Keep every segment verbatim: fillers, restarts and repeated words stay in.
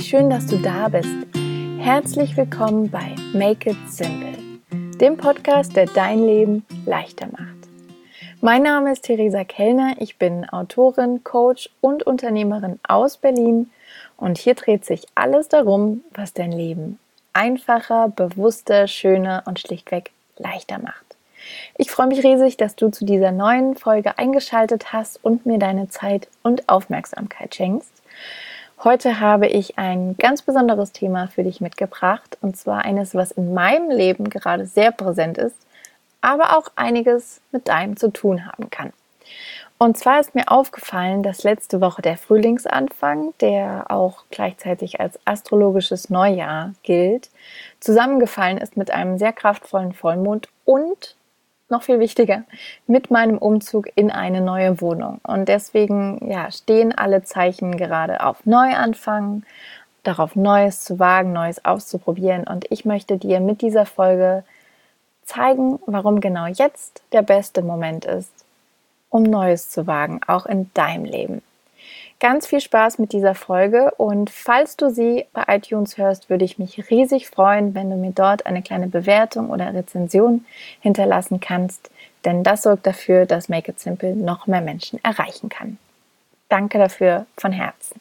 schön, dass du da bist. Herzlich willkommen bei Make It Simple, dem Podcast, der dein Leben leichter macht. Mein Name ist Theresa Kellner, ich bin Autorin, Coach und Unternehmerin aus Berlin und hier dreht sich alles darum, was dein Leben einfacher, bewusster, schöner und schlichtweg leichter macht. Ich freue mich riesig, dass du zu dieser neuen Folge eingeschaltet hast und mir deine Zeit und Aufmerksamkeit schenkst. Heute habe ich ein ganz besonderes Thema für dich mitgebracht, und zwar eines, was in meinem Leben gerade sehr präsent ist, aber auch einiges mit deinem zu tun haben kann. Und zwar ist mir aufgefallen, dass letzte Woche der Frühlingsanfang, der auch gleichzeitig als astrologisches Neujahr gilt, zusammengefallen ist mit einem sehr kraftvollen Vollmond und noch viel wichtiger, mit meinem Umzug in eine neue Wohnung. Und deswegen ja, stehen alle Zeichen gerade auf Neuanfang, darauf Neues zu wagen, Neues auszuprobieren. Und ich möchte dir mit dieser Folge zeigen, warum genau jetzt der beste Moment ist, um Neues zu wagen, auch in deinem Leben. Ganz viel Spaß mit dieser Folge, und falls du sie bei iTunes hörst, würde ich mich riesig freuen, wenn du mir dort eine kleine Bewertung oder Rezension hinterlassen kannst, denn das sorgt dafür, dass Make It Simple noch mehr Menschen erreichen kann. Danke dafür von Herzen.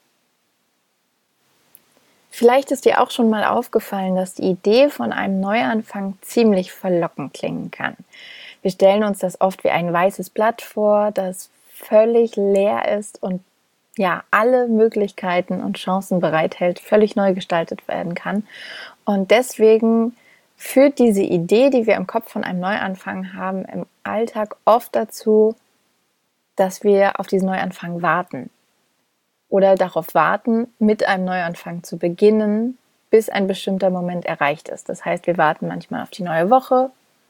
Vielleicht ist dir auch schon mal aufgefallen, dass die Idee von einem Neuanfang ziemlich verlockend klingen kann. Wir stellen uns das oft wie ein weißes Blatt vor, das völlig leer ist und ja, alle Möglichkeiten und Chancen bereithält, völlig neu gestaltet werden kann. Und deswegen führt diese Idee, die wir im Kopf von einem Neuanfang haben, im Alltag oft dazu, dass wir auf diesen Neuanfang warten. Oder darauf warten, mit einem Neuanfang zu beginnen, bis ein bestimmter Moment erreicht ist. Das heißt, wir warten manchmal auf die neue Woche,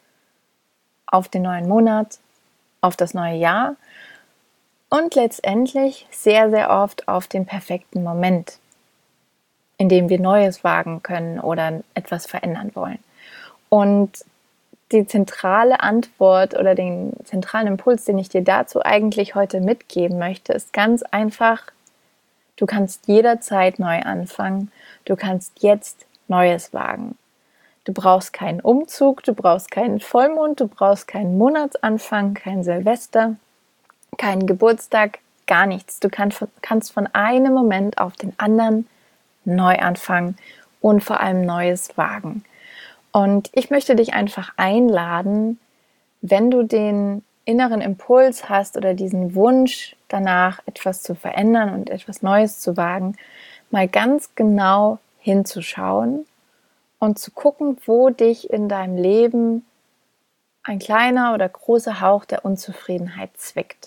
auf den neuen Monat, auf das neue Jahr und letztendlich sehr, sehr oft auf den perfekten Moment, in dem wir Neues wagen können oder etwas verändern wollen. Und die zentrale Antwort oder den zentralen Impuls, den ich dir dazu eigentlich heute mitgeben möchte, ist ganz einfach: Du kannst jederzeit neu anfangen, du kannst jetzt Neues wagen. Du brauchst keinen Umzug, du brauchst keinen Vollmond, du brauchst keinen Monatsanfang, kein Silvester, keinen Geburtstag, gar nichts. Du kannst, kannst von einem Moment auf den anderen neu anfangen und vor allem Neues wagen. Und ich möchte dich einfach einladen, wenn du den inneren Impuls hast oder diesen Wunsch danach, etwas zu verändern und etwas Neues zu wagen, mal ganz genau hinzuschauen und zu gucken, wo dich in deinem Leben ein kleiner oder großer Hauch der Unzufriedenheit zwickt.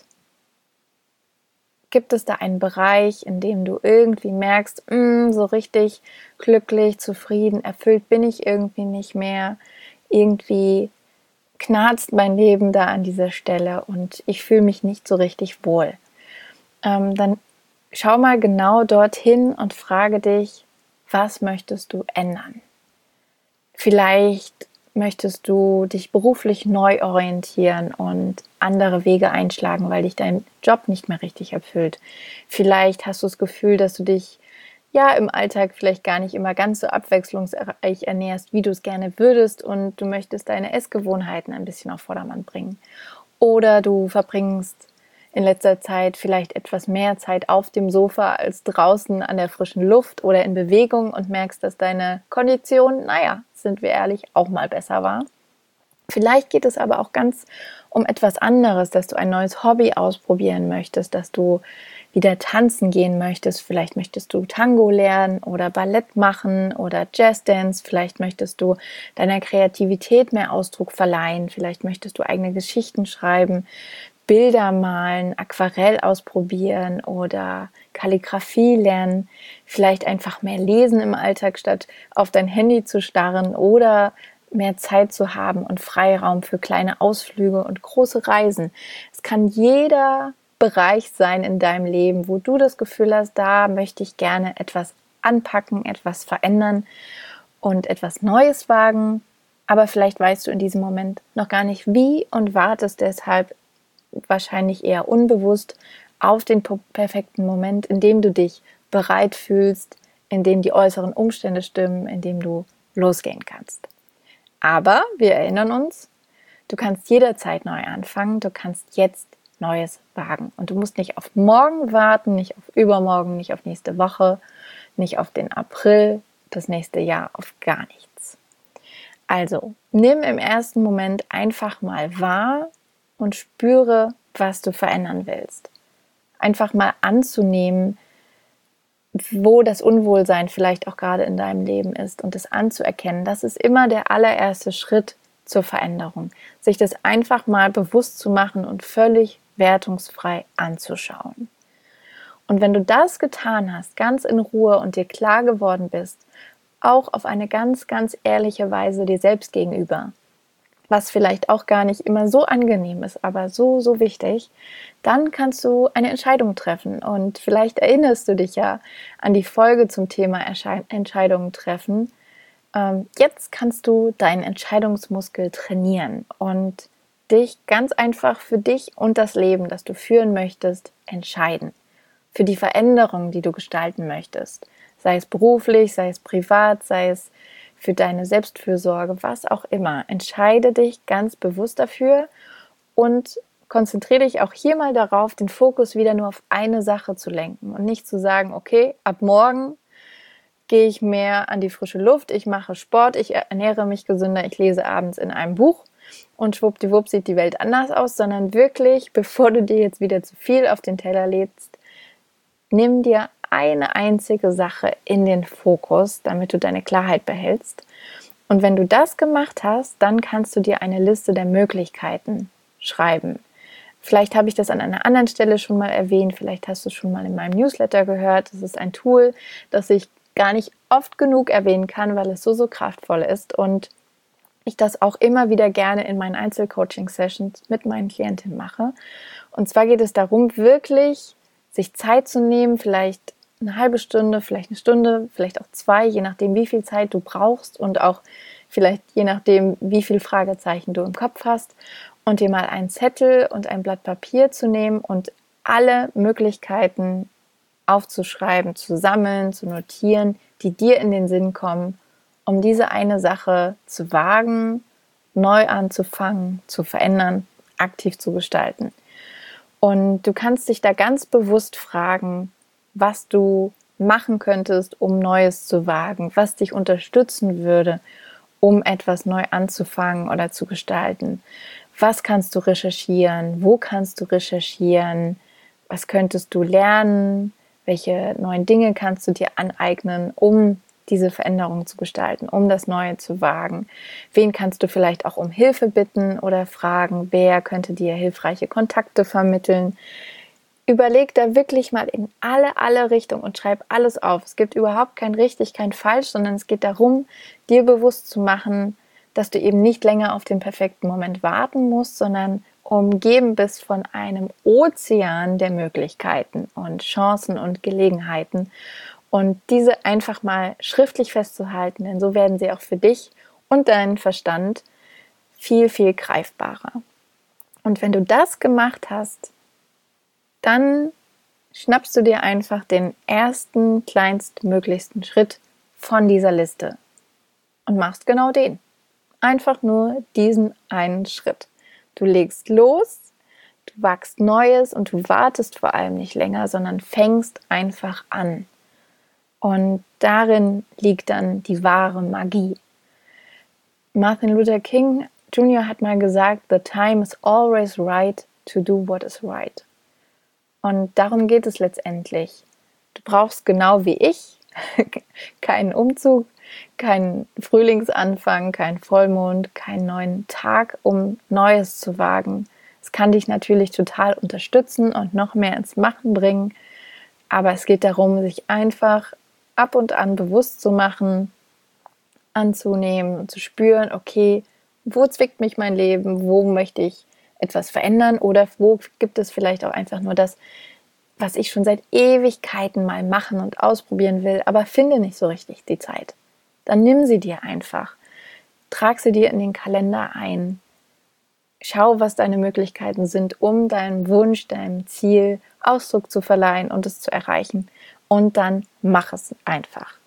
Gibt es da einen Bereich, in dem du irgendwie merkst, mh, so richtig glücklich, zufrieden, erfüllt bin ich irgendwie nicht mehr, irgendwie knarzt mein Leben da an dieser Stelle und ich fühle mich nicht so richtig wohl. Ähm, dann schau mal genau dorthin und frage dich, was möchtest du ändern? Vielleicht möchtest du dich beruflich neu orientieren und andere Wege einschlagen, weil dich dein Job nicht mehr richtig erfüllt. Vielleicht hast du das Gefühl, dass du dich ja im Alltag vielleicht gar nicht immer ganz so abwechslungsreich ernährst, wie du es gerne würdest, und du möchtest deine Essgewohnheiten ein bisschen auf Vordermann bringen. Oder du verbringst in letzter Zeit vielleicht etwas mehr Zeit auf dem Sofa als draußen an der frischen Luft oder in Bewegung und merkst, dass deine Kondition, naja, sind wir ehrlich, auch mal besser war. Vielleicht geht es aber auch ganz um etwas anderes, dass du ein neues Hobby ausprobieren möchtest, dass du wieder tanzen gehen möchtest. Vielleicht möchtest du Tango lernen oder Ballett machen oder Jazzdance. Vielleicht möchtest du deiner Kreativität mehr Ausdruck verleihen. Vielleicht möchtest du eigene Geschichten schreiben, Bilder malen, Aquarell ausprobieren oder Kalligrafie lernen, vielleicht einfach mehr lesen im Alltag, statt auf dein Handy zu starren, oder mehr Zeit zu haben und Freiraum für kleine Ausflüge und große Reisen. Es kann jeder Bereich sein in deinem Leben, wo du das Gefühl hast, da möchte ich gerne etwas anpacken, etwas verändern und etwas Neues wagen, aber vielleicht weißt du in diesem Moment noch gar nicht wie und wartest deshalb wahrscheinlich eher unbewusst auf den perfekten Moment, in dem du dich bereit fühlst, in dem die äußeren Umstände stimmen, in dem du losgehen kannst. Aber wir erinnern uns, du kannst jederzeit neu anfangen, du kannst jetzt Neues wagen. Und du musst nicht auf morgen warten, nicht auf übermorgen, nicht auf nächste Woche, nicht auf den April, das nächste Jahr, auf gar nichts. Also, nimm im ersten Moment einfach mal wahr und spüre, was du verändern willst. Einfach mal anzunehmen, wo das Unwohlsein vielleicht auch gerade in deinem Leben ist und es anzuerkennen. Das ist immer der allererste Schritt zur Veränderung. Sich das einfach mal bewusst zu machen und völlig wertungsfrei anzuschauen. Und wenn du das getan hast, ganz in Ruhe und dir klar geworden bist, auch auf eine ganz, ganz ehrliche Weise dir selbst gegenüber, was vielleicht auch gar nicht immer so angenehm ist, aber so, so wichtig, dann kannst du eine Entscheidung treffen. Und vielleicht erinnerst du dich ja an die Folge zum Thema Entscheidungen treffen. Ähm, jetzt kannst du deinen Entscheidungsmuskel trainieren und dich ganz einfach für dich und das Leben, das du führen möchtest, entscheiden. Für die Veränderung, die du gestalten möchtest. Sei es beruflich, sei es privat, sei es für deine Selbstfürsorge, was auch immer. Entscheide dich ganz bewusst dafür und konzentriere dich auch hier mal darauf, den Fokus wieder nur auf eine Sache zu lenken und nicht zu sagen, okay, ab morgen gehe ich mehr an die frische Luft, ich mache Sport, ich ernähre mich gesünder, ich lese abends in einem Buch und schwuppdiwupp sieht die Welt anders aus, sondern wirklich, bevor du dir jetzt wieder zu viel auf den Teller lädst, nimm dir eine einzige Sache in den Fokus, damit du deine Klarheit behältst. Und wenn du das gemacht hast, dann kannst du dir eine Liste der Möglichkeiten schreiben. Vielleicht habe ich das an einer anderen Stelle schon mal erwähnt, vielleicht hast du es schon mal in meinem Newsletter gehört. Das ist ein Tool, das ich gar nicht oft genug erwähnen kann, weil es so, so kraftvoll ist und ich das auch immer wieder gerne in meinen Einzelcoaching-Sessions mit meinen Klientinnen mache. Und zwar geht es darum, wirklich sich Zeit zu nehmen, vielleicht eine halbe Stunde, vielleicht eine Stunde, vielleicht auch zwei, je nachdem, wie viel Zeit du brauchst und auch vielleicht je nachdem, wie viele Fragezeichen du im Kopf hast und dir mal einen Zettel und ein Blatt Papier zu nehmen und alle Möglichkeiten aufzuschreiben, zu sammeln, zu notieren, die dir in den Sinn kommen, um diese eine Sache zu wagen, neu anzufangen, zu verändern, aktiv zu gestalten. Und du kannst dich da ganz bewusst fragen, was du machen könntest, um Neues zu wagen, was dich unterstützen würde, um etwas neu anzufangen oder zu gestalten. Was kannst du recherchieren? Wo kannst du recherchieren? Was könntest du lernen? Welche neuen Dinge kannst du dir aneignen, um diese Veränderung zu gestalten, um das Neue zu wagen? Wen kannst du vielleicht auch um Hilfe bitten oder fragen? Wer könnte dir hilfreiche Kontakte vermitteln? Überleg da wirklich mal in alle, alle Richtungen und schreib alles auf. Es gibt überhaupt kein richtig, kein falsch, sondern es geht darum, dir bewusst zu machen, dass du eben nicht länger auf den perfekten Moment warten musst, sondern umgeben bist von einem Ozean der Möglichkeiten und Chancen und Gelegenheiten. Und diese einfach mal schriftlich festzuhalten, denn so werden sie auch für dich und deinen Verstand viel, viel greifbarer. Und wenn du das gemacht hast, dann schnappst du dir einfach den ersten, kleinstmöglichsten Schritt von dieser Liste und machst genau den. Einfach nur diesen einen Schritt. Du legst los, du wagst Neues und du wartest vor allem nicht länger, sondern fängst einfach an. Und darin liegt dann die wahre Magie. Martin Luther King Junior hat mal gesagt, "The time is always right to do what is right." Und darum geht es letztendlich. Du brauchst genau wie ich keinen Umzug, keinen Frühlingsanfang, keinen Vollmond, keinen neuen Tag, um Neues zu wagen. Es kann dich natürlich total unterstützen und noch mehr ins Machen bringen, aber es geht darum, sich einfach ab und an bewusst zu machen, anzunehmen und zu spüren, okay, wo zwickt mich mein Leben, wo möchte ich etwas verändern oder wo gibt es vielleicht auch einfach nur das, was ich schon seit Ewigkeiten mal machen und ausprobieren will, aber finde nicht so richtig die Zeit. Dann nimm sie dir einfach, trag sie dir in den Kalender ein, schau, was deine Möglichkeiten sind, um deinem Wunsch, deinem Ziel Ausdruck zu verleihen und es zu erreichen und dann mach es einfach.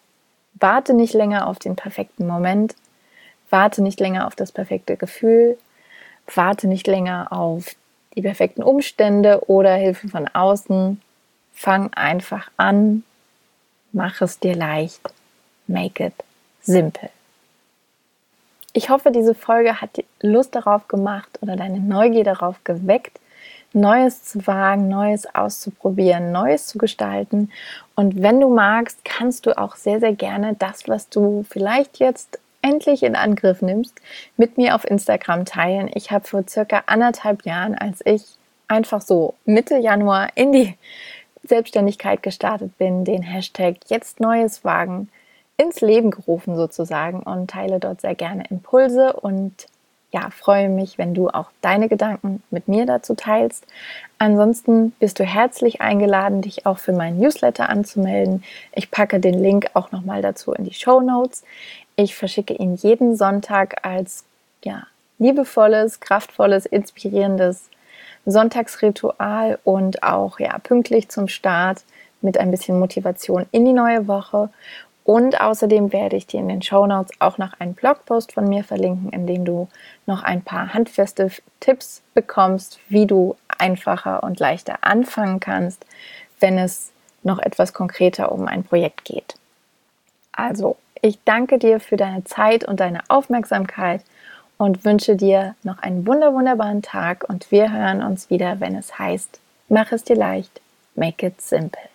Warte nicht länger auf den perfekten Moment, warte nicht länger auf das perfekte Gefühl, warte nicht länger auf die perfekten Umstände oder Hilfe von außen. Fang einfach an, mach es dir leicht, make it simple. Ich hoffe, diese Folge hat dir Lust darauf gemacht oder deine Neugier darauf geweckt, Neues zu wagen, Neues auszuprobieren, Neues zu gestalten. Und wenn du magst, kannst du auch sehr, sehr gerne das, was du vielleicht jetzt endlich in Angriff nimmst, mit mir auf Instagram teilen. Ich habe vor circa anderthalb Jahren, als ich einfach so Mitte Januar in die Selbstständigkeit gestartet bin, den Hashtag jetzt Neues wagen ins Leben gerufen sozusagen und teile dort sehr gerne Impulse und ja, freue mich, wenn du auch deine Gedanken mit mir dazu teilst. Ansonsten bist du herzlich eingeladen, dich auch für meinen Newsletter anzumelden. Ich packe den Link auch nochmal dazu in die Shownotes. Ich verschicke ihn jeden Sonntag als ja, liebevolles, kraftvolles, inspirierendes Sonntagsritual und auch ja, pünktlich zum Start mit ein bisschen Motivation in die neue Woche. Und außerdem werde ich dir in den Shownotes auch noch einen Blogpost von mir verlinken, in dem du noch ein paar handfeste Tipps bekommst, wie du einfacher und leichter anfangen kannst, wenn es noch etwas konkreter um ein Projekt geht. Also, ich danke dir für deine Zeit und deine Aufmerksamkeit und wünsche dir noch einen wunder wunderbaren Tag und wir hören uns wieder, wenn es heißt, mach es dir leicht, make it simple.